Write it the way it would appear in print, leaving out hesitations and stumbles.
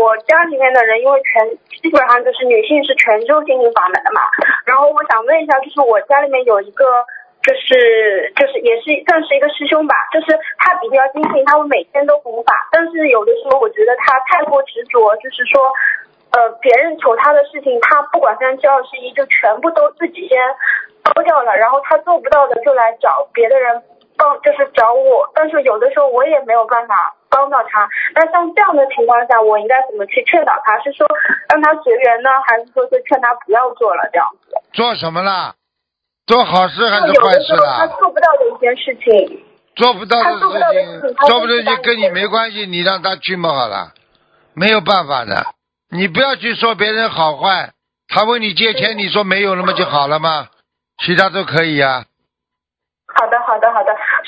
我家里面的人因为基本上就是女性是全修心灵法门的嘛，然后我想问一下，就是我家里面有一个就是也是算是一个师兄吧，就是他比较精进，他会每天都弘法，但是有的时候我觉得他太过执着，就是说别人求他的事情，他不管3721就全部都自己先包掉了，然后他做不到的就来找别的人帮，就是找我，但是有的时候我也没有办法帮到他。那像这样的情况下，我应该怎么去劝导他？是说让他随缘呢，还是说就劝他不要做了这样子？ 做什么啦？做好事还是有坏事的时候他啦？ 做不到的一件事情， 做不到的他做不到的事情事情，他做不到就是就跟你没关系，你让他去嘛好了，没有办法的。你不要去说别人好坏，他问你借钱，你说没有，那么就好了吗？其他都可以呀。 好的。